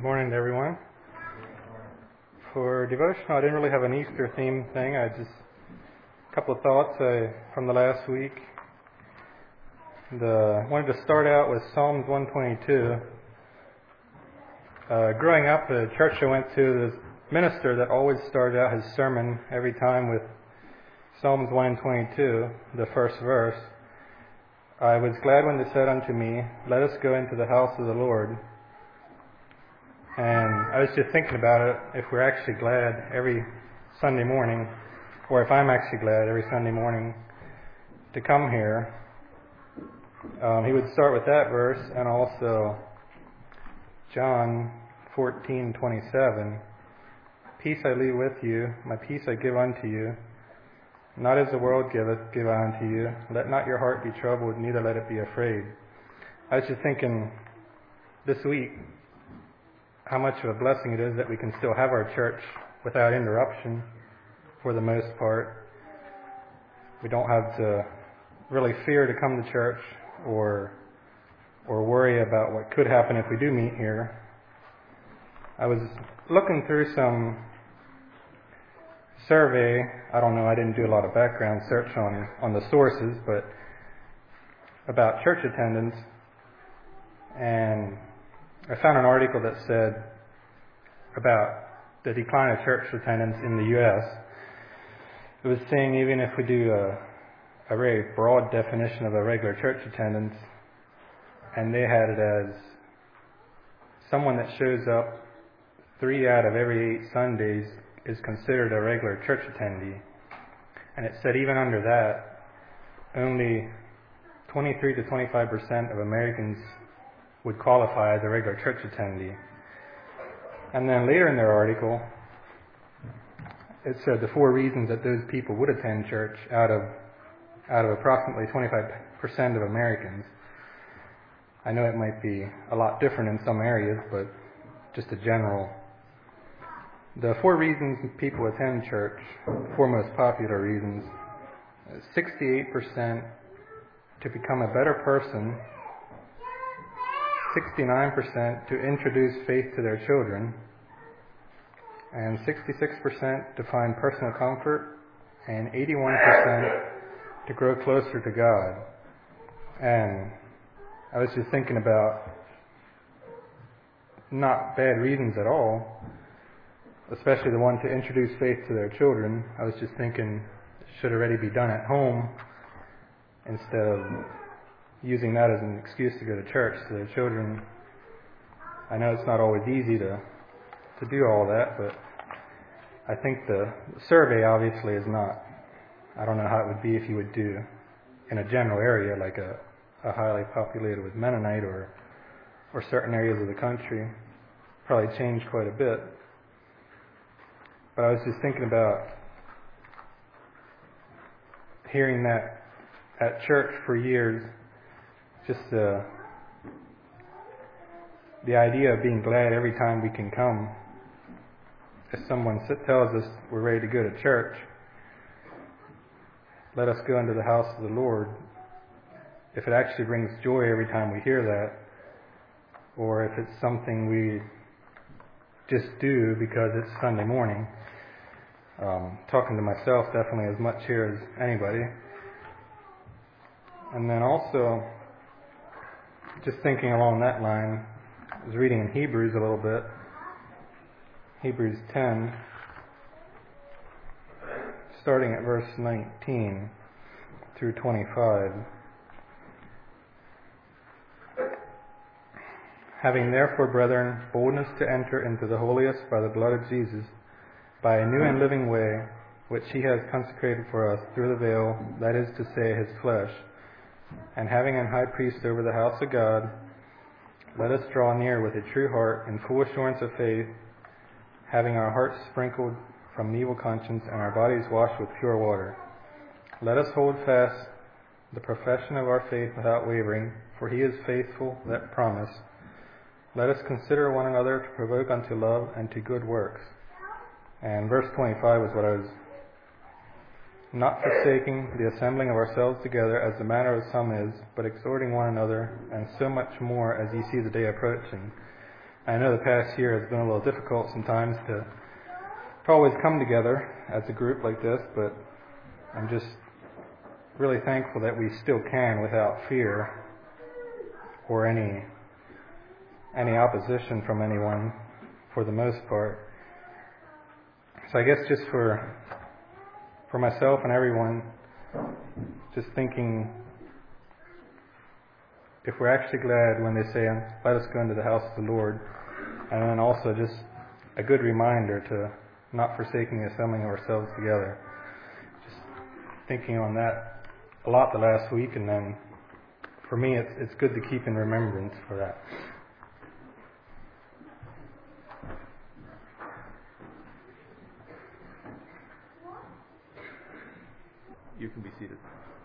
Morning to everyone. For devotional, I didn't really have an Easter theme thing. I just a couple of thoughts from the last week. I wanted to start out with Psalms 122. Growing up, the church I went to, this minister that always started out his sermon every time with Psalms 122, the first verse. I was glad when they said unto me, let us go into the house of the Lord. And I was just thinking about it, if we're actually glad every Sunday morning, or if I'm actually glad every Sunday morning to come here. He would start with that verse, and also John 14:27. Peace I leave with you, my peace I give unto you. Not as the world giveth, give I unto you. Let not your heart be troubled, neither let it be afraid. I was just thinking this week how much of a blessing it is that we can still have our church without interruption for the most part. We don't have to really fear to come to church or worry about what could happen if we do meet here. I was looking through some survey. I don't know, I didn't do a lot of background search on the sources, but about church attendance, and I found an article that said about the decline of church attendance in the U.S. It was saying even if we do a very broad definition of a regular church attendance, and they had it as someone that shows up 3 out of every 8 Sundays is considered a regular church attendee. And it said even under that, only 23 to 25% of Americans would qualify as a regular church attendee. And then later in their article, it said the 4 reasons that those people would attend church out of approximately 25% of Americans. I know it might be a lot different in some areas, but just a general. The 4 reasons people attend church, 4 most popular reasons: 68% to become a better person, 69% to introduce faith to their children, and 66% to find personal comfort, and 81% to grow closer to God. And I was just thinking about not bad reasons at all, especially the one to introduce faith to their children. I was just thinking it should already be done at home instead of using that as an excuse to go to church to their children. I know it's not always easy to do all that, but I think the survey obviously is not, I don't know how it would be if you would do in a general area like a highly populated with Mennonite or certain areas of the country. Probably changed quite a bit. But I was just thinking about hearing that at church for years, just the idea of being glad every time we can come. If someone tells us we're ready to go to church, let us go into the house of the Lord. If it actually brings joy every time we hear that, or if it's something we just do because it's Sunday morning. Talking to myself definitely as much here as anybody. And then also, just thinking along that line, I was reading in Hebrews a little bit. Hebrews 10, starting at verse 19 through 25. Having therefore, brethren, boldness to enter into the holiest by the blood of Jesus, by a new and living way, which he has consecrated for us through the veil, that is to say, his flesh, and having an high priest over the house of God, let us draw near with a true heart in full assurance of faith, having our hearts sprinkled from an evil conscience and our bodies washed with pure water. Let us hold fast the profession of our faith without wavering, for he is faithful that promised. Let us consider one another to provoke unto love and to good works. And verse 25 was what I was not forsaking the assembling of ourselves together as the manner of some is, but exhorting one another, and so much more as ye see the day approaching. I know the past year has been a little difficult sometimes to always come together as a group like this, but I'm just really thankful that we still can without fear or any opposition from anyone for the most part. So I guess just for myself and everyone, just thinking, if we're actually glad when they say, let us go into the house of the Lord, and then also just a good reminder to not forsaking the assembling of ourselves together. Just thinking on that a lot the last week, and then for me it's good to keep in remembrance for that. You can be seated.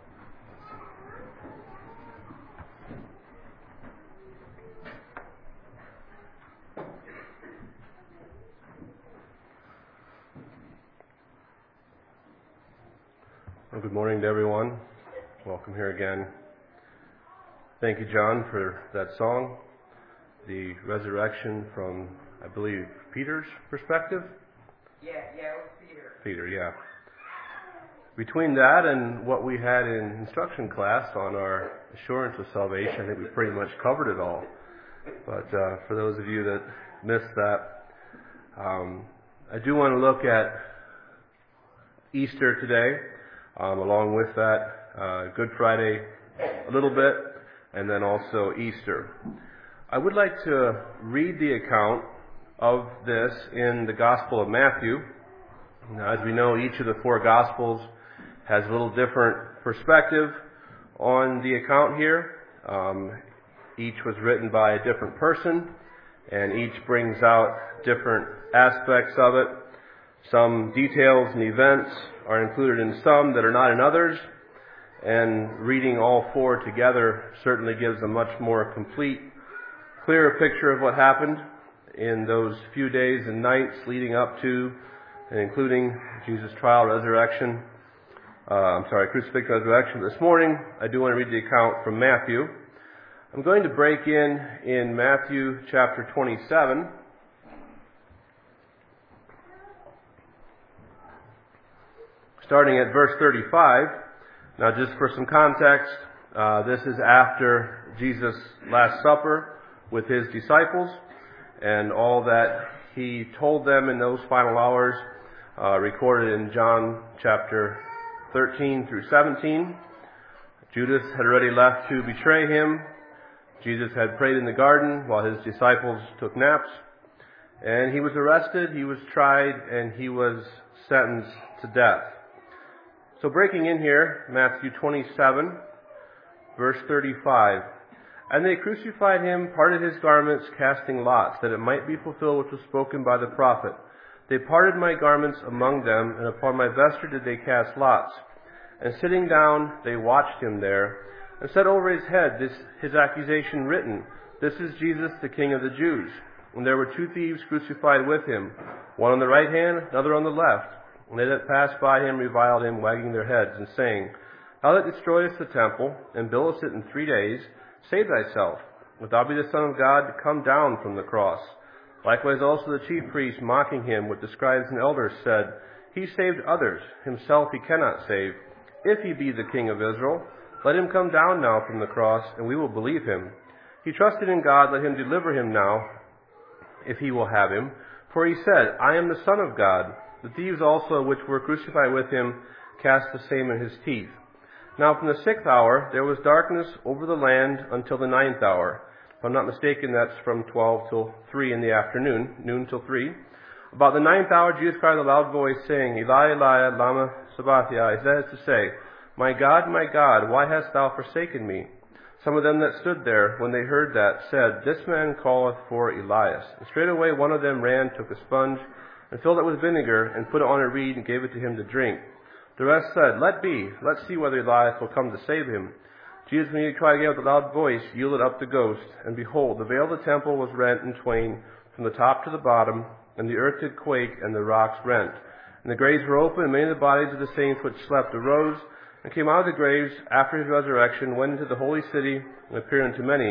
Well, good morning to everyone. Welcome here again. Thank you, John, for that song. The resurrection from, I believe, Peter's perspective? Yeah, it was Peter. Peter, yeah. Between that and what we had in instruction class on our assurance of salvation, I think we pretty much covered it all. But for those of you that missed that, I do want to look at Easter today, along with that, Good Friday a little bit, and then also Easter. I would like to read the account of this in the Gospel of Matthew. Now, as we know, each of the four Gospels has a little different perspective on the account here. Each was written by a different person, and each brings out different aspects of it. Some details and events are included in some that are not in others, and reading all four together certainly gives a much more complete, clearer picture of what happened in those few days and nights leading up to and including Jesus' trial, resurrection, crucifixion, resurrection. This morning, I do want to read the account from Matthew. I'm going to break in Matthew chapter 27. Starting at verse 35. Now, just for some context, this is after Jesus' Last Supper with his disciples and all that he told them in those final hours, recorded in John chapter 13 through 17. Judas had already left to betray him. Jesus had prayed in the garden while his disciples took naps. And he was arrested, he was tried, and he was sentenced to death. So breaking in here, Matthew 27, verse 35. And they crucified him, parted his garments, casting lots, that it might be fulfilled which was spoken by the prophet. They parted my garments among them, and upon my vesture did they cast lots. And sitting down, they watched him there, and set over his head his accusation written, This is Jesus, the King of the Jews. And there were two thieves crucified with him, one on the right hand, another on the left. And they that passed by him reviled him, wagging their heads, and saying, Thou that destroyest the temple, and buildest it in 3 days, save thyself. If thou be the Son of God, come down from the cross. Likewise also the chief priests, mocking him with the scribes and elders, said, He saved others, himself he cannot save. If he be the King of Israel, let him come down now from the cross, and we will believe him. He trusted in God, let him deliver him now, if he will have him. For he said, I am the Son of God. The thieves also which were crucified with him cast the same in his teeth. Now from the 6th hour there was darkness over the land until the 9th hour. If I'm not mistaken, that's from 12 till 3 in the afternoon, noon till 3. About the 9th hour Jesus cried with a loud voice, saying, Eli, Eli, lama sabachthani, that is to say, my God, why hast thou forsaken me? Some of them that stood there, when they heard that, said, This man calleth for Elias. And straightway one of them ran, took a sponge, and filled it with vinegar, and put it on a reed, and gave it to him to drink. The rest said, Let be, let's see whether Elias will come to save him. Jesus, when he cried again with a loud voice, yielded up the ghost. And behold, the veil of the temple was rent in twain, from the top to the bottom, and the earth did quake, and the rocks rent. And the graves were open, and many of the bodies of the saints which slept arose, and came out of the graves after his resurrection, went into the holy city, and appeared unto many.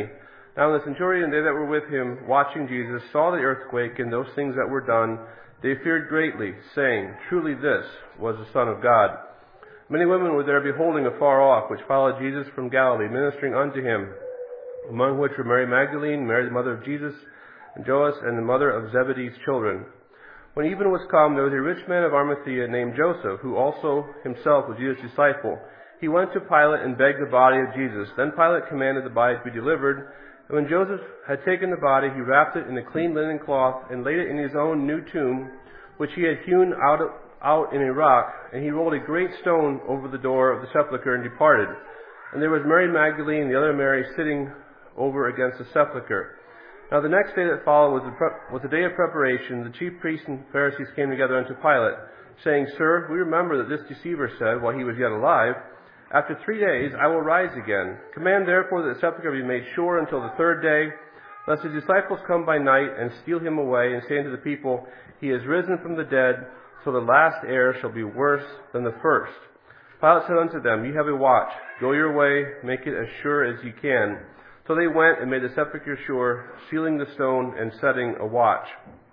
Now the centurion and they that were with him, watching Jesus, saw the earthquake and those things that were done. They feared greatly, saying, Truly this was the Son of God. Many women were there beholding afar off, which followed Jesus from Galilee, ministering unto him, among which were Mary Magdalene, Mary the mother of Jesus, and Joas, and the mother of Zebedee's children. When even was come, there was a rich man of Arimathea named Joseph, who also himself was Jesus' disciple. He went to Pilate and begged the body of Jesus. Then Pilate commanded the body to be delivered. And when Joseph had taken the body, he wrapped it in a clean linen cloth and laid it in his own new tomb, which he had hewn out in a rock. And he rolled a great stone over the door of the sepulchre and departed. And there was Mary Magdalene and the other Mary sitting over against the sepulchre. Now the next day that followed was the day of preparation. The chief priests and Pharisees came together unto Pilate, saying, Sir, we remember that this deceiver said, while he was yet alive, After 3 days I will rise again. Command therefore that the sepulchre be made sure until the third day, lest his disciples come by night and steal him away, and say unto the people, He is risen from the dead, so the last heir shall be worse than the first. Pilate said unto them, Ye have a watch. Go your way, make it as sure as ye can. So they went and made the sepulchre sure, sealing the stone and setting a watch.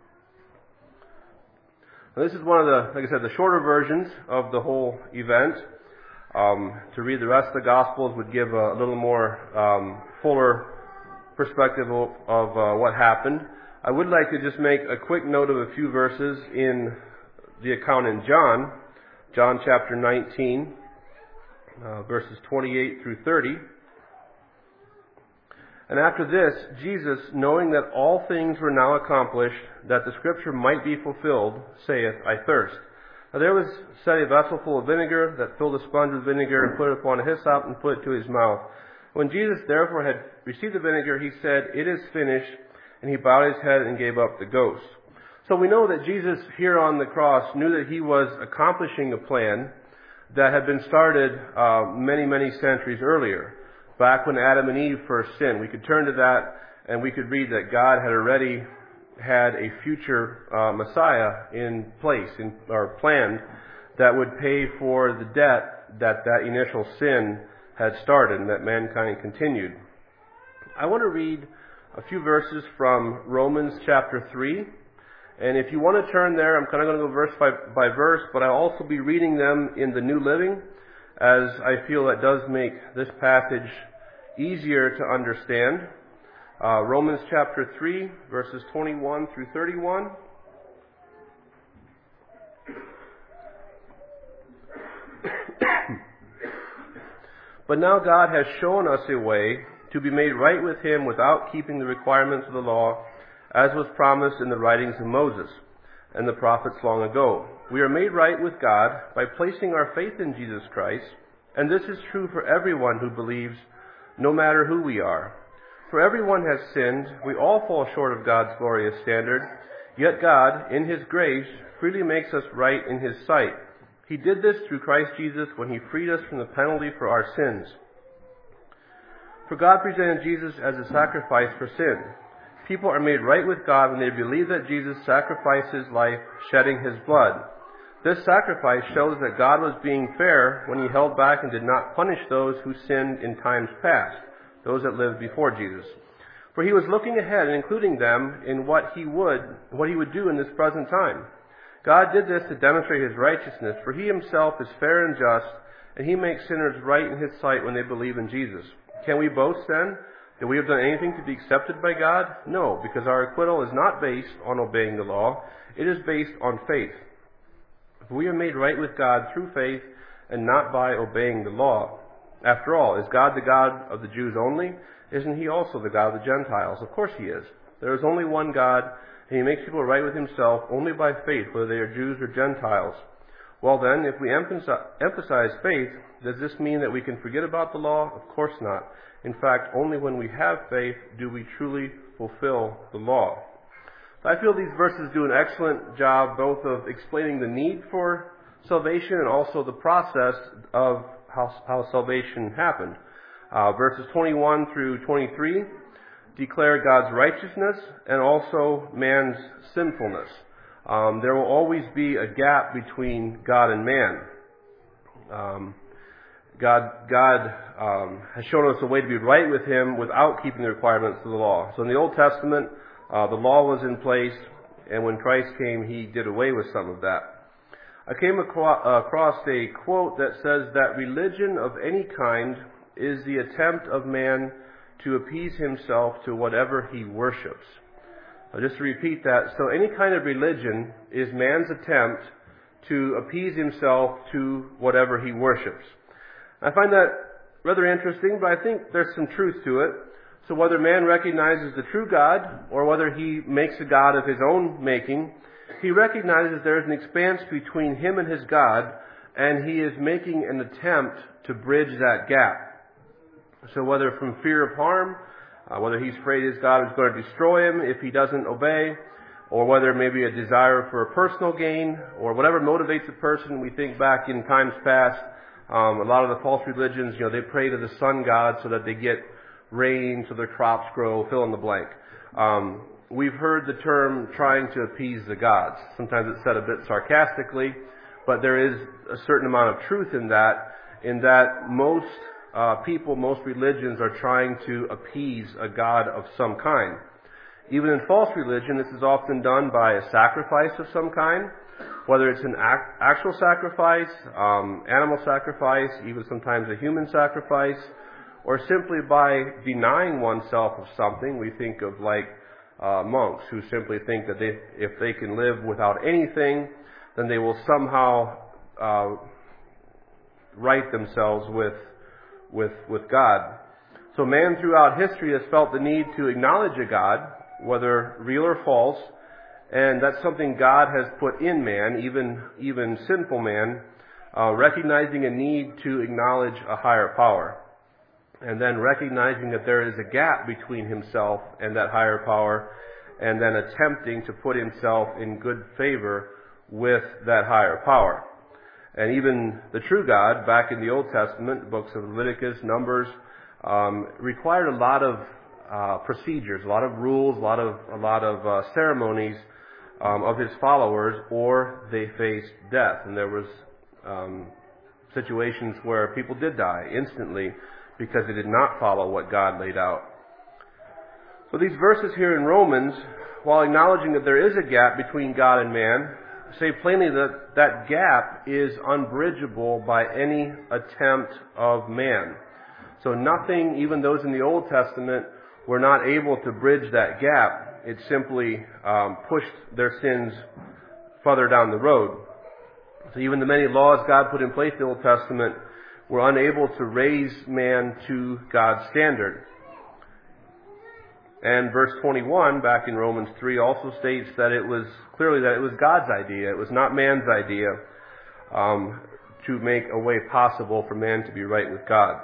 Now, this is one of the, like I said, the shorter versions of the whole event. To read the rest of the Gospels would give a little more fuller perspective of what happened. I would like to just make a quick note of a few verses in the account in John chapter 19, verses 28 through 30. And after this, Jesus, knowing that all things were now accomplished, that the scripture might be fulfilled, saith, I thirst. Now there was set a vessel full of vinegar, that filled a sponge with vinegar, and put it upon a hyssop, and put it to his mouth. When Jesus therefore had received the vinegar, he said, It is finished, and he bowed his head and gave up the ghost. So we know that Jesus here on the cross knew that he was accomplishing a plan that had been started many, many centuries earlier. Back when Adam and Eve first sinned. We could turn to that and we could read that God had already had a future Messiah in place, or planned, that would pay for the debt that initial sin had started and that mankind continued. I want to read a few verses from Romans chapter 3. And if you want to turn there, I'm kind of going to go verse by verse, but I'll also be reading them in the New Living, as I feel that does make this passage easier to understand. Romans chapter 3, verses 21 through 31. But now God has shown us a way to be made right with Him without keeping the requirements of the law, as was promised in the writings of Moses and the prophets long ago. We are made right with God by placing our faith in Jesus Christ, and this is true for everyone who believes, no matter who we are. For everyone has sinned, we all fall short of God's glorious standard, yet God, in His grace, freely makes us right in His sight. He did this through Christ Jesus when He freed us from the penalty for our sins. For God presented Jesus as a sacrifice for sin. People are made right with God when they believe that Jesus sacrificed His life, shedding His blood. This sacrifice shows that God was being fair when He held back and did not punish those who sinned in times past, those that lived before Jesus. For He was looking ahead and including them in what He would do in this present time. God did this to demonstrate His righteousness, for He Himself is fair and just, and He makes sinners right in His sight when they believe in Jesus. Can we boast then that we have done anything to be accepted by God? No, because our acquittal is not based on obeying the law. It is based on faith. If we are made right with God through faith and not by obeying the law. After all, is God the God of the Jews only? Isn't He also the God of the Gentiles? Of course He is. There is only one God, and He makes people right with Himself only by faith, whether they are Jews or Gentiles. Well then, if we emphasize faith, does this mean that we can forget about the law? Of course not. In fact, only when we have faith do we truly fulfill the law. So I feel these verses do an excellent job both of explaining the need for salvation and also the process of how salvation happened. Verses 21 through 23 declare God's righteousness and also man's sinfulness. There will always be a gap between God and man. God has shown us a way to be right with Him without keeping the requirements of the law. So in the Old Testament, the law was in place, and when Christ came, He did away with some of that. I came across a quote that says that religion of any kind is the attempt of man to appease himself to whatever he worships. Just to repeat that, so any kind of religion is man's attempt to appease himself to whatever he worships. I find that rather interesting, but I think there's some truth to it. So whether man recognizes the true God or whether he makes a God of his own making, he recognizes there is an expanse between him and his God, and he is making an attempt to bridge that gap. So whether from fear of harm, whether he's afraid his God is going to destroy him if he doesn't obey, or whether maybe a desire for a personal gain, or whatever motivates a person. We think back in times past, a lot of the false religions, they pray to the sun god so that they get rain so their crops grow, fill in the blank. We've heard the term trying to appease the gods. Sometimes it's said a bit sarcastically, but there is a certain amount of truth in that most people, most religions are trying to appease a god of some kind. Even in false religion, this is often done by a sacrifice of some kind, whether it's an actual sacrifice, animal sacrifice, even sometimes a human sacrifice, or simply by denying oneself of something. We think of monks who simply think that if they can live without anything, then they will somehow right themselves with God. So man throughout history has felt the need to acknowledge a God, whether real or false, and that's something God has put in man, even sinful man, recognizing a need to acknowledge a higher power, and then recognizing that there is a gap between himself and that higher power, and then attempting to put himself in good favor with that higher power. And even the true God, back in the Old Testament, books of Leviticus, Numbers, required a lot of procedures, a lot of rules, a lot of ceremonies of his followers, or they faced death. And there was situations where people did die instantly because they did not follow what God laid out. So these verses here in Romans, while acknowledging that there is a gap between God and man, say plainly that that gap is unbridgeable by any attempt of man. So nothing, even those in the Old Testament, were not able to bridge that gap. It simply pushed their sins further down the road. So even the many laws God put in place in the Old Testament were unable to raise man to God's standard. And verse 21 back in Romans 3 also states that it was clearly that it was God's idea. It was not man's idea to make a way possible for man to be right with God.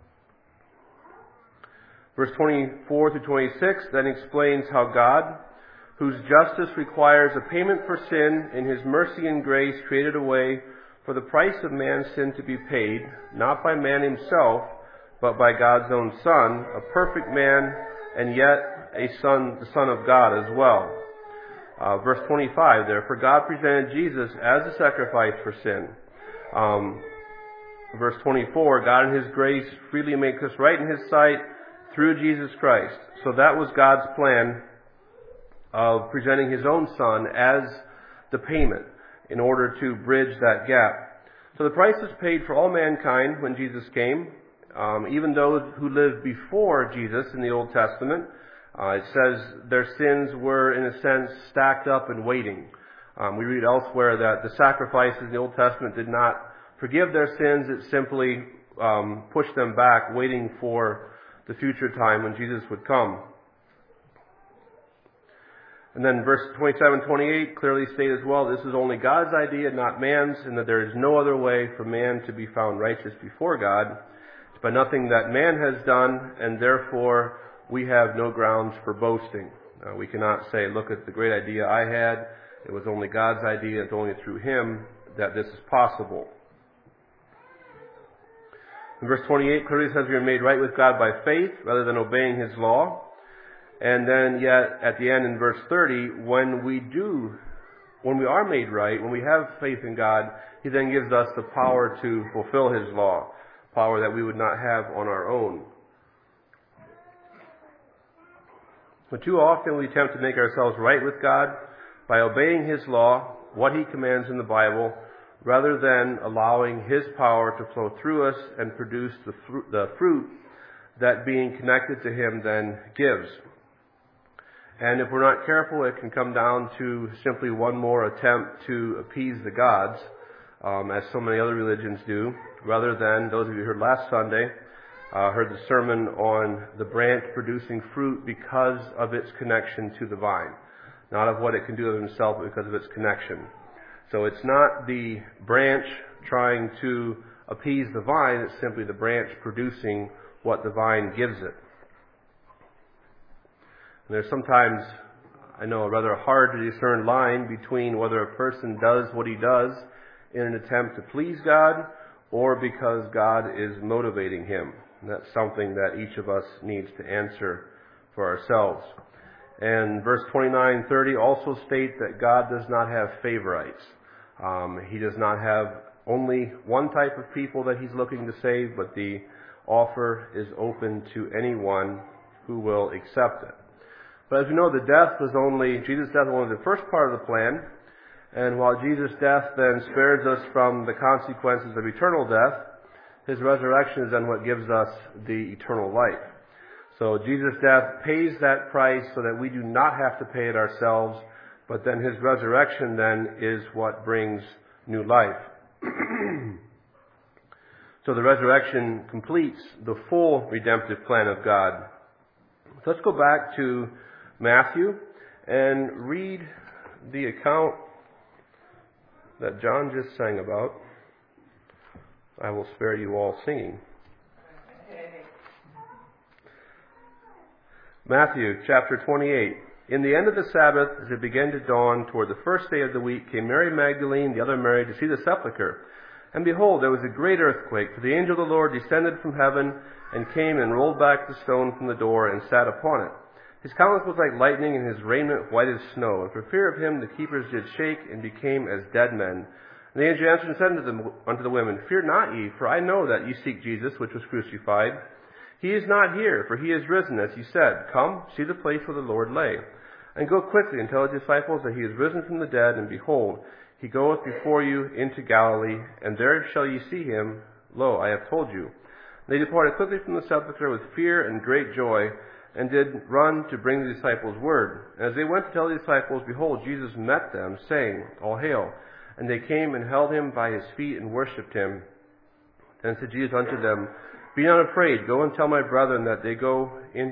Verse 24 through 26 then explains how God, whose justice requires a payment for sin, in His mercy and grace created a way for the price of man's sin to be paid, not by man himself, but by God's own Son, a perfect man, and yet the Son of God as well. Verse 25, therefore God presented Jesus as a sacrifice for sin. Verse 24, God in His grace freely makes us right in His sight through Jesus Christ. So that was God's plan of presenting His own Son as the payment in order to bridge that gap. So the price was paid for all mankind when Jesus came, even those who lived before Jesus in the Old Testament. It says their sins were, in a sense, stacked up and waiting. We read elsewhere that the sacrifices in the Old Testament did not forgive their sins. It simply pushed them back, waiting for the future time when Jesus would come. And then verse 27-28 clearly state as well, this is only God's idea, not man's, and that there is no other way for man to be found righteous before God. It's by nothing that man has done, and therefore we have no grounds for boasting. We cannot say, look at the great idea I had. It was only God's idea. It's only through Him that this is possible. In verse 28, clearly says we are made right with God by faith rather than obeying His law. And then yet at the end in verse 30, when we are made right, when we have faith in God, He then gives us the power to fulfill His law. power that we would not have on our own. But too often we attempt to make ourselves right with God by obeying His law, what He commands in the Bible, rather than allowing His power to flow through us and produce the fruit that being connected to Him then gives. And if we're not careful, it can come down to simply one more attempt to appease the gods, as so many other religions do, rather than, those of you who heard last Sunday, heard the sermon on the branch producing fruit because of its connection to the vine. Not of what it can do of itself, but because of its connection. So it's not the branch trying to appease the vine, it's simply the branch producing what the vine gives it. And there's sometimes, I know, a rather hard to discern line between whether a person does what he does in an attempt to please God or because God is motivating him. And that's something that each of us needs to answer for ourselves. And verse 29-30 also state that God does not have favorites. He does not have only one type of people that He's looking to save, but the offer is open to anyone who will accept it. But as we know, Jesus' death was only the first part of the plan. And while Jesus' death then spares us from the consequences of eternal death, His resurrection is then what gives us the eternal life. So Jesus' death pays that price so that we do not have to pay it ourselves, but then His resurrection then is what brings new life. So the resurrection completes the full redemptive plan of God. So let's go back to Matthew and read the account that John just sang about. I will spare you all singing. Matthew chapter 28. In the end of the Sabbath, as it began to dawn toward the first day of the week, came Mary Magdalene, the other Mary, to see the sepulchre. And behold, there was a great earthquake, for the angel of the Lord descended from heaven and came and rolled back the stone from the door and sat upon it. His countenance was like lightning, and his raiment white as snow. And for fear of him, the keepers did shake and became as dead men. And the angel answered and said unto the women, Fear not ye, for I know that ye seek Jesus, which was crucified. He is not here, for he is risen, as he said. Come, see the place where the Lord lay. And go quickly and tell his disciples that he is risen from the dead, and behold, he goeth before you into Galilee, and there shall ye see him. Lo, I have told you. And they departed quickly from the sepulchre with fear and great joy, and did run to bring the disciples word. And as they went to tell the disciples, behold, Jesus met them, saying, All hail. And they came and held him by his feet and worshipped him. Then said Jesus unto them, Be not afraid, go and tell my brethren that they go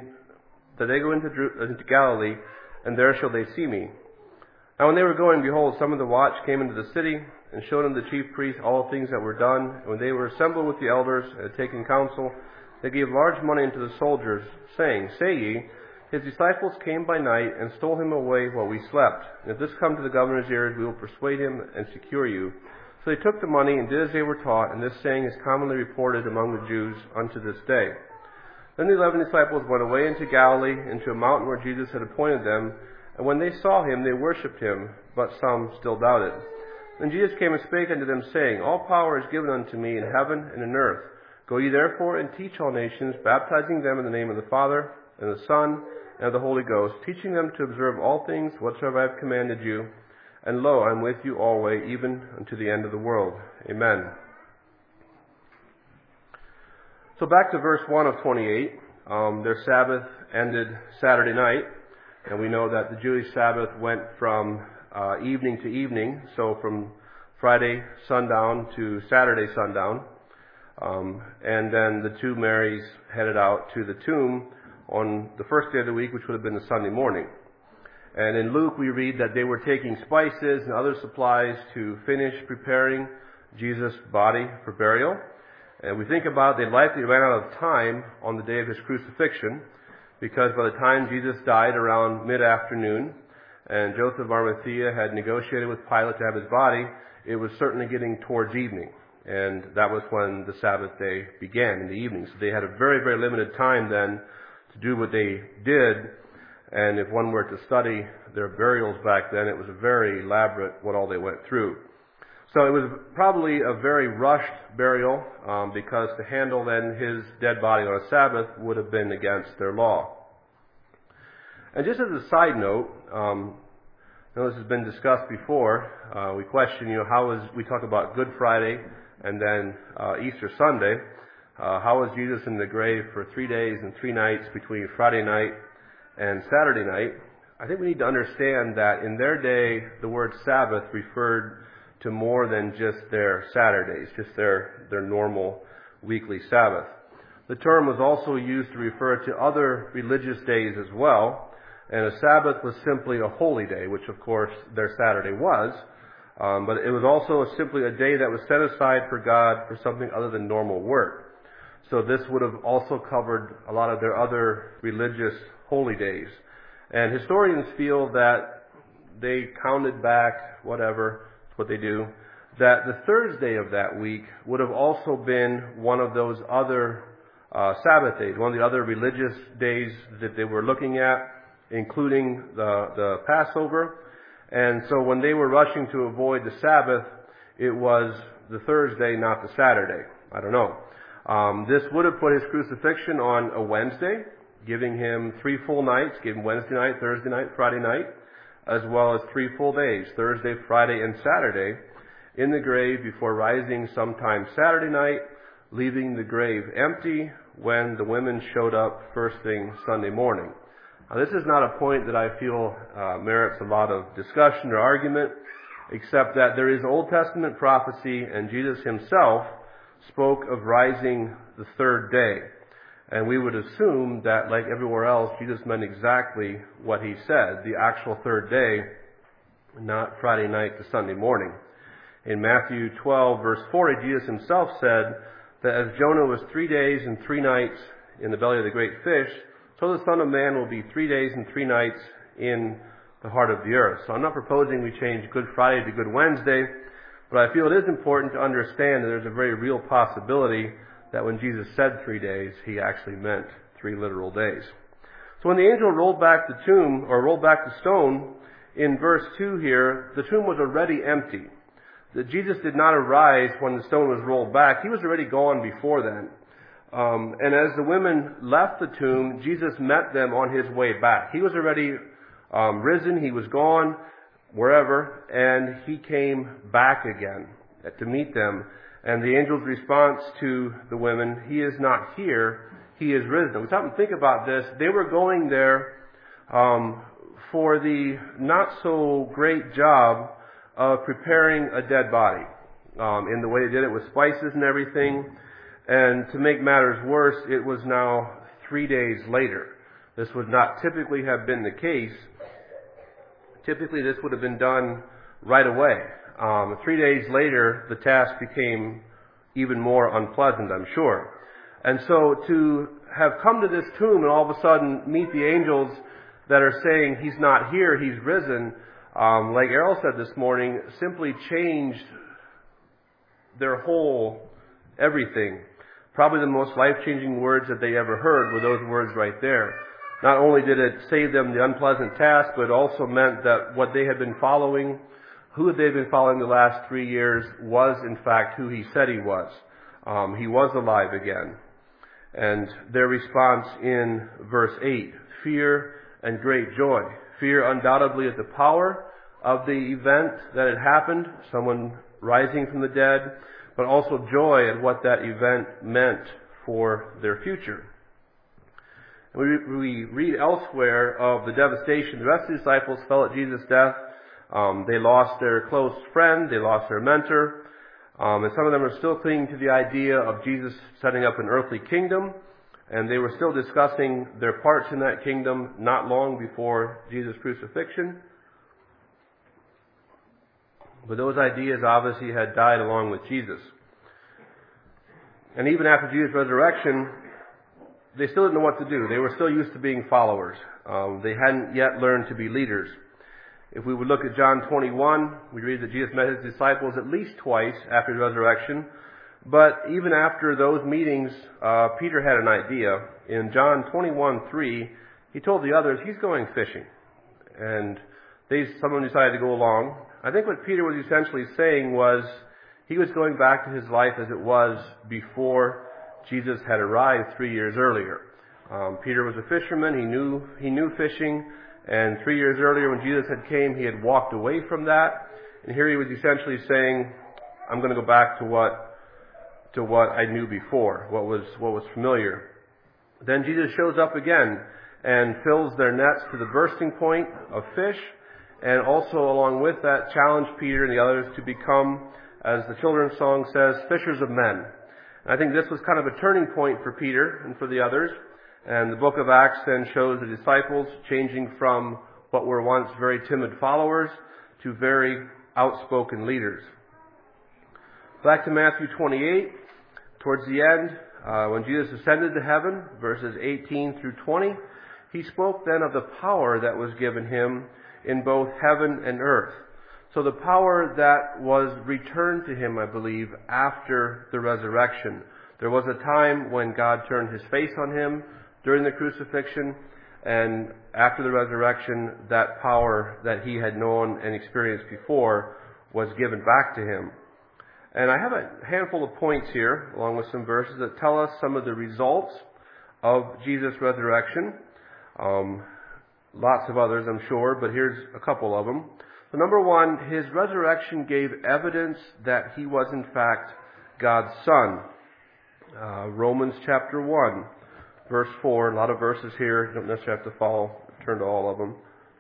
into Galilee, and there shall they see me. Now when they were going, behold, some of the watch came into the city, and showed unto the chief priests all things that were done. And when they were assembled with the elders, and had taken counsel, they gave large money unto the soldiers, saying, Say ye, his disciples came by night, and stole him away while we slept. And if this come to the governor's ears, we will persuade him, and secure you. So they took the money, and did as they were taught, and this saying is commonly reported among the Jews unto this day. Then the 11 disciples went away into Galilee, into a mountain where Jesus had appointed them. And when they saw him, they worshipped him, but some still doubted. Then Jesus came and spake unto them, saying, All power is given unto me in heaven and in earth. Go ye therefore and teach all nations, baptizing them in the name of the Father, and the Son, and of the Holy Ghost, teaching them to observe all things whatsoever I have commanded you. And lo, I am with you always, even unto the end of the world. Amen. So back to verse 1 of 28. Their Sabbath ended Saturday night. And we know that the Jewish Sabbath went from evening to evening. So from Friday sundown to Saturday sundown. And then the two Marys headed out to the tomb on the first day of the week, which would have been the Sunday morning. And in Luke, we read that they were taking spices and other supplies to finish preparing Jesus' body for burial. And we think about it, they likely ran out of time on the day of his crucifixion, because by the time Jesus died around mid-afternoon, and Joseph of Arimathea had negotiated with Pilate to have his body, it was certainly getting towards evening. And that was when the Sabbath day began, in the evening. So they had a very, very limited time then to do what they did. And if one were to study their burials back then, it was very elaborate what all they went through. So it was probably a very rushed burial, because to handle then his dead body on a Sabbath would have been against their law. And just as a side note, I know this has been discussed before. We question, we talk about Good Friday and then Easter Sunday. How was Jesus in the grave for 3 days and 3 nights between Friday night and Saturday night? I think we need to understand that in their day, the word Sabbath referred to more than just their Saturdays, just their normal weekly Sabbath. The term was also used to refer to other religious days as well, and a Sabbath was simply a holy day, which of course their Saturday was, but it was also simply a day that was set aside for God for something other than normal work. So this would have also covered a lot of their other religious holy days. And historians feel that they counted back, whatever, it's what they do, that the Thursday of that week would have also been one of those other Sabbath days, one of the other religious days that they were looking at, including the Passover. And so when they were rushing to avoid the Sabbath, it was the Thursday, not the Saturday. I don't know. This would have put his crucifixion on a Wednesday, giving him 3 full nights, gave him Wednesday night, Thursday night, Friday night, as well as 3 full days, Thursday, Friday, and Saturday, in the grave before rising sometime Saturday night, leaving the grave empty when the women showed up first thing Sunday morning. Now, this is not a point that I feel merits a lot of discussion or argument, except that there is Old Testament prophecy, and Jesus himself spoke of rising the 3rd day. And we would assume that, like everywhere else, Jesus meant exactly what he said, the actual 3rd day, not Friday night to Sunday morning. In Matthew 12, verse 40, Jesus himself said that as Jonah was 3 days and 3 nights in the belly of the great fish, so the Son of Man will be 3 days and 3 nights in the heart of the earth. So I'm not proposing we change Good Friday to Good Wednesday, but I feel it is important to understand that there's a very real possibility that when Jesus said 3 days, he actually meant 3 literal days. So when the angel rolled back the tomb, or rolled back the stone, in verse 2 here, the tomb was already empty. That Jesus did not arise when the stone was rolled back. He was already gone before then. And as the women left the tomb, Jesus met them on his way back. He was already risen, he was gone, wherever, and he came back again to meet them. And the angel's response to the women, he is not here, he is risen. We stop and think about this. They were going there for the not so great job of preparing a dead body in the way they did it with spices and everything. And to make matters worse, it was now 3 days later. This would not typically have been the case. Typically, this would have been done right away. 3 days later, the task became even more unpleasant, I'm sure. And so to have come to this tomb and all of a sudden meet the angels that are saying he's not here, he's risen, like Errol said this morning, simply changed their whole everything. Probably the most life-changing words that they ever heard were those words right there. Not only did it save them the unpleasant task, but it also meant that what they had been following, who they had been following the last 3 years, was in fact who he said he was. He was alive again. And their response in verse 8, fear and great joy. Fear undoubtedly at the power of the event that had happened, someone rising from the dead, but also joy at what that event meant for their future. We read elsewhere of the devastation. The rest of the disciples fell at Jesus' death. They lost their close friend. They lost their mentor. And some of them are still clinging to the idea of Jesus setting up an earthly kingdom. And they were still discussing their parts in that kingdom not long before Jesus' crucifixion. But those ideas obviously had died along with Jesus. And even after Jesus' resurrection, they still didn't know what to do. They were still used to being followers. They hadn't yet learned to be leaders. If we would look at John 21, we read that Jesus met his disciples at least twice after his resurrection. But even after those meetings, Peter had an idea. In John 21:3, he told the others he's going fishing. And someone decided to go along. I think what Peter was essentially saying was he was going back to his life as it was before Jesus had arrived 3 years earlier. Peter was a fisherman. He knew fishing, and 3 years earlier when Jesus had came, he had walked away from that. And here he was essentially saying, I'm going to go back to what I knew before, what was familiar. Then Jesus shows up again and fills their nets to the bursting point of fish, and also along with that challenged Peter and the others to become, as the children's song says, fishers of men. And I think this was kind of a turning point for Peter and for the others. And the book of Acts then shows the disciples changing from what were once very timid followers to very outspoken leaders. Back to Matthew 28, towards the end, when Jesus ascended to heaven, verses 18 through 20, he spoke then of the power that was given him in both heaven and earth. So the power that was returned to him, I believe, after the resurrection. There was a time when God turned his face on him during the crucifixion, and after the resurrection, that power that he had known and experienced before was given back to him. And I have a handful of points here, along with some verses, that tell us some of the results of Jesus' resurrection. Lots of others, I'm sure, but here's a couple of them. So number one, his resurrection gave evidence that he was in fact God's Son. Romans chapter 1, verse 4. A lot of verses here. You don't necessarily have to turn to all of them.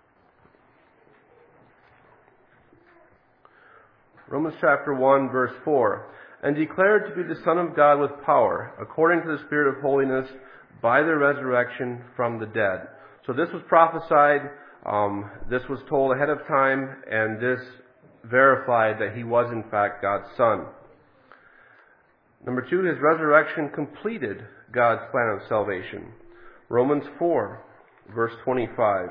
Romans chapter 1, verse 4. And declared to be the Son of God with power, according to the Spirit of holiness, by the resurrection from the dead. So this was prophesied, this was told ahead of time, and this verified that he was in fact God's Son. Number two, his resurrection completed God's plan of salvation. Romans 4, verse 25.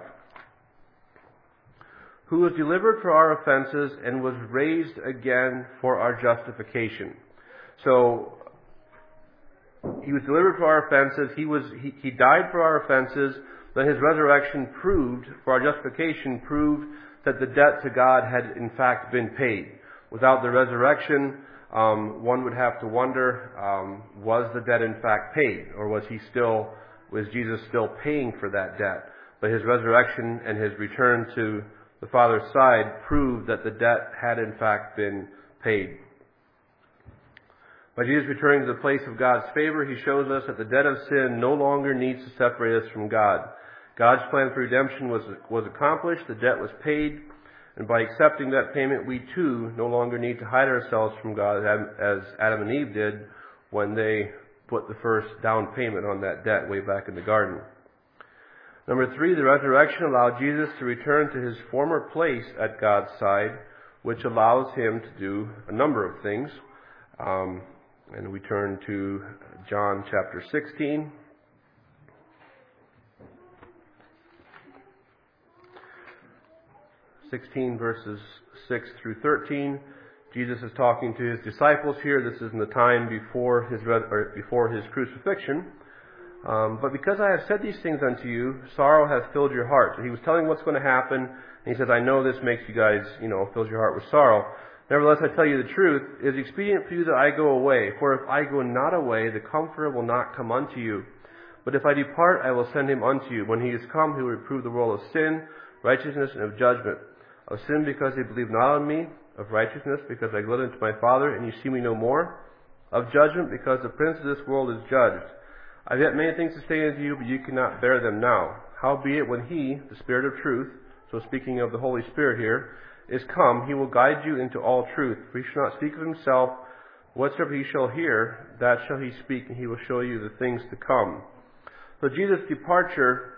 Who was delivered for our offenses and was raised again for our justification. So, he was delivered for our offenses, he died for our offenses, then his resurrection proved, for our justification, proved that the debt to God had in fact been paid. Without the resurrection, one would have to wonder, was the debt in fact paid? Or was Jesus still paying for that debt? But his resurrection and his return to the Father's side proved that the debt had in fact been paid. By Jesus returning to the place of God's favor, he shows us that the debt of sin no longer needs to separate us from God. God's plan for redemption was accomplished, the debt was paid, and by accepting that payment, we too no longer need to hide ourselves from God as Adam and Eve did when they put the first down payment on that debt way back in the garden. Number three, the resurrection allowed Jesus to return to his former place at God's side, which allows him to do a number of things. And we turn to John chapter 16. Verses 6 through 13. Jesus is talking to his disciples here. This is in the time before his crucifixion. But because I have said these things unto you, sorrow hath filled your heart. So he was telling what's going to happen, and he says, I know this makes you guys, fills your heart with sorrow. Nevertheless, I tell you the truth, it is expedient for you that I go away. For if I go not away, the Comforter will not come unto you. But if I depart, I will send him unto you. When he is come, he will reprove the world of sin, righteousness, and of judgment. Of sin, because they believe not on me. Of righteousness, because I go unto my Father, and you see me no more. Of judgment, because the prince of this world is judged. I have yet many things to say unto you, but you cannot bear them now. Howbeit, when he, the Spirit of truth, so speaking of the Holy Spirit here, is come, he will guide you into all truth. For he shall not speak of himself. Whatsoever he shall hear, that shall he speak, and he will show you the things to come. So with Jesus' departure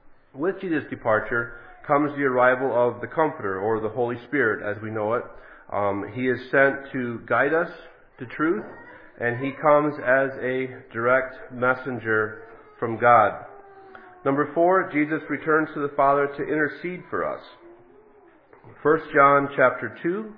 comes the arrival of the Comforter, or the Holy Spirit as we know it. He is sent to guide us to truth, and he comes as a direct messenger from God. Number 4, Jesus returns to the Father to intercede for us. 1 John chapter 2.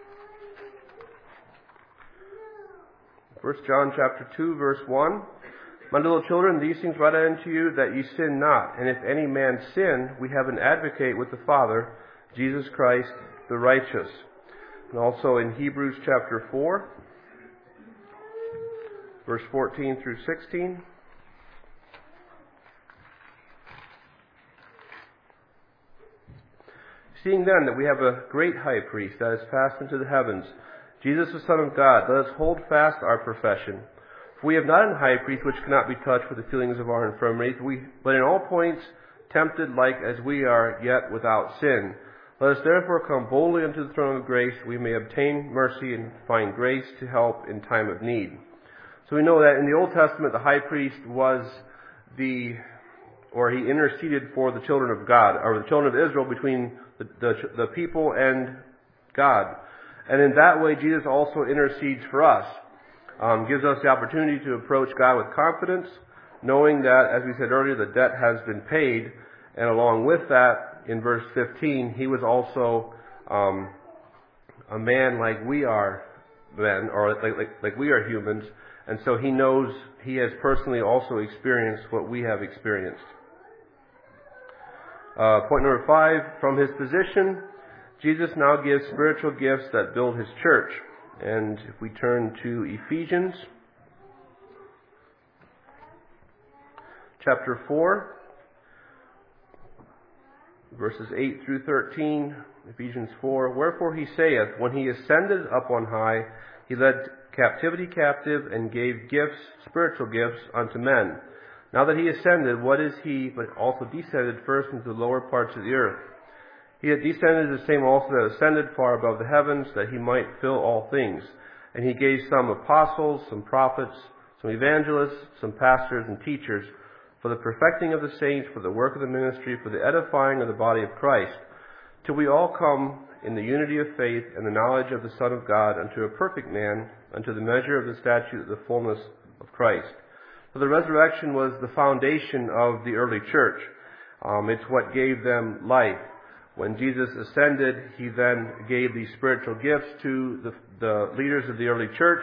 First John chapter 2, verse 1. My little children, these things write I unto you, that ye sin not. And if any man sin, we have an advocate with the Father, Jesus Christ the righteous. And also in Hebrews chapter 4, verse 14 through 16. Seeing then that we have a great high priest that is passed into the heavens, Jesus the Son of God, let us hold fast our profession. For we have not an high priest which cannot be touched with the feelings of our infirmities, but in all points tempted like as we are, yet without sin. Let us therefore come boldly unto the throne of grace, we may obtain mercy and find grace to help in time of need. So we know that in the Old Testament, the high priest he interceded for the children of God, or the children of Israel, between the people and God. And in that way, Jesus also intercedes for us. Gives us the opportunity to approach God with confidence, knowing that, as we said earlier, the debt has been paid. And along with that, in verse 15, he was also a man like we are men, or like we are humans. And so he knows, he has personally also experienced what we have experienced. Point number 5, from his position, Jesus now gives spiritual gifts that build his church. And if we turn to Ephesians chapter 4, verses 8 through 13, Ephesians 4, wherefore he saith, when he ascended up on high, he led captivity captive and gave gifts, spiritual gifts unto men. Now that he ascended, what is he, but also descended first into the lower parts of the earth? He that descended is the same also that ascended far above the heavens, that he might fill all things. And he gave some apostles, some prophets, some evangelists, some pastors and teachers, for the perfecting of the saints, for the work of the ministry, for the edifying of the body of Christ, till we all come in the unity of faith and the knowledge of the Son of God, unto a perfect man, unto the measure of the stature of the fullness of Christ. So the resurrection was the foundation of the early church. It's what gave them life. When Jesus ascended, he then gave these spiritual gifts to the leaders of the early church,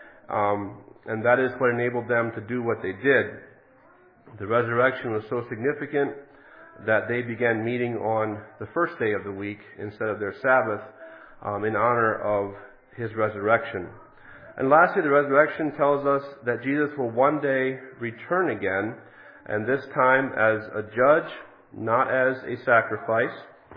and that is what enabled them to do what they did. The resurrection was so significant that they began meeting on the first day of the week instead of their Sabbath, in honor of his resurrection. And lastly, the resurrection tells us that Jesus will one day return again, and this time as a judge, not as a sacrifice.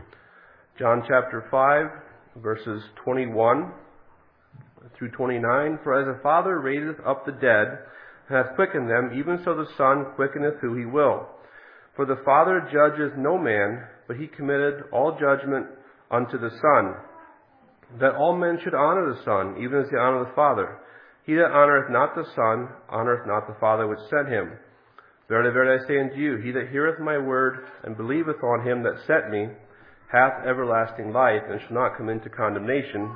John chapter 5, verses 21 through 29, for as the Father raiseth up the dead, and hath quickened them, even so the Son quickeneth who he will. For the Father judges no man, but he committed all judgment unto the Son, that all men should honor the Son, even as they honor the Father. He that honoreth not the Son, honoreth not the Father which sent him. Verily, verily, I say unto you, he that heareth my word, and believeth on him that sent me, hath everlasting life, and shall not come into condemnation,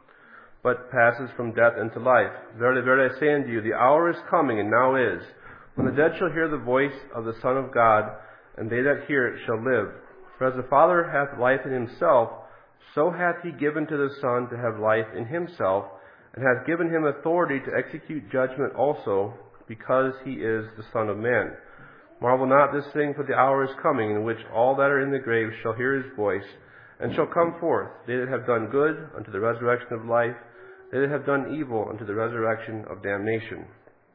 but passes from death into life. Verily, verily, I say unto you, the hour is coming, and now is, when the dead shall hear the voice of the Son of God, and they that hear it shall live. For as the Father hath life in himself, so hath he given to the Son to have life in himself, and hath given him authority to execute judgment also, because he is the Son of Man. Marvel not this thing, for the hour is coming, in which all that are in the grave shall hear his voice, and shall come forth, they that have done good unto the resurrection of life, they that have done evil unto the resurrection of damnation.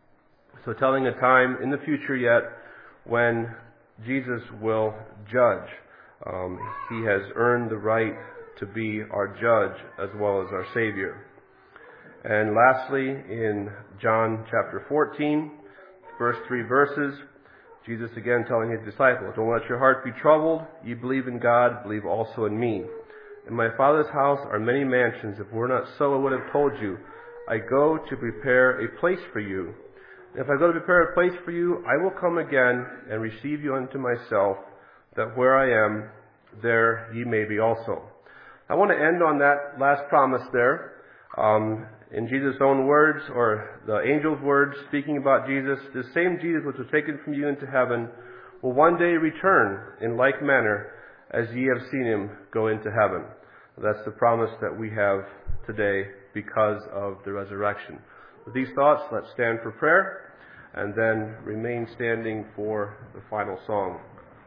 So telling a time in the future yet when Jesus will judge. He has earned the right to be our judge as well as our Savior. And lastly, in John chapter 14, first 3 verses, Jesus again telling his disciples, don't let your heart be troubled. Ye believe in God, believe also in me. In my Father's house are many mansions. If it were not so, I would have told you. I go to prepare a place for you. If I go to prepare a place for you, I will come again and receive you unto myself, that where I am, there ye may be also. I want to end on that last promise there. In Jesus' own words, or the angel's words, speaking about Jesus, the same Jesus which was taken from you into heaven will one day return in like manner as ye have seen him go into heaven. That's the promise that we have today because of the resurrection. With these thoughts, let's stand for prayer. and then remain standing for the final song.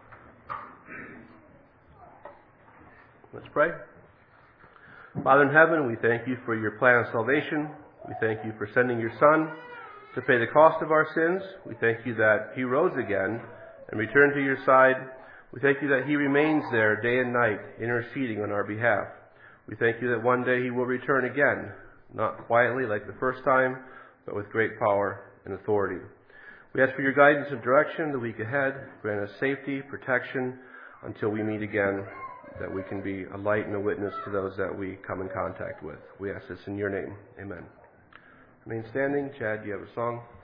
Let's pray. Father in heaven, we thank you for your plan of salvation. We thank you for sending your Son to pay the cost of our sins. We thank you that he rose again and returned to your side. We thank you that he remains there day and night, interceding on our behalf. We thank you that one day he will return again, not quietly like the first time, but with great power and authority. We ask for your guidance and direction the week ahead. Grant us safety, protection, until we meet again, that we can be a light and a witness to those that we come in contact with. We ask this in your name. Amen. Remain standing. Chad, do you have a song?